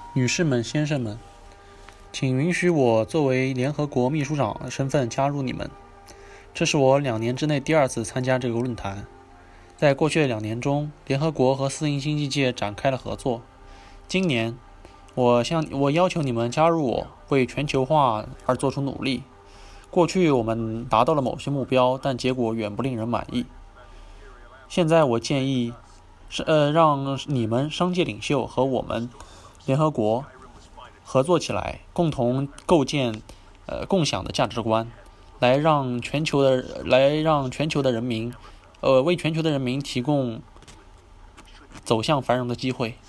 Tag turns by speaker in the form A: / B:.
A: 女士们、先生们，请允许我作为联合国秘书长的身份加入你们。这是我2年之内第2次参加这个论坛。在过去的2年中，联合国和私营经济界展开了合作。今年，我要求你们加入我，为全球化而做出努力。过去我们达到了某些目标，但结果远不令人满意。现在我建议让你们商界领袖和我们联合国合作起来，共同构建共享的价值观，来让全球的人民为全球的人民提供走向繁荣的机会。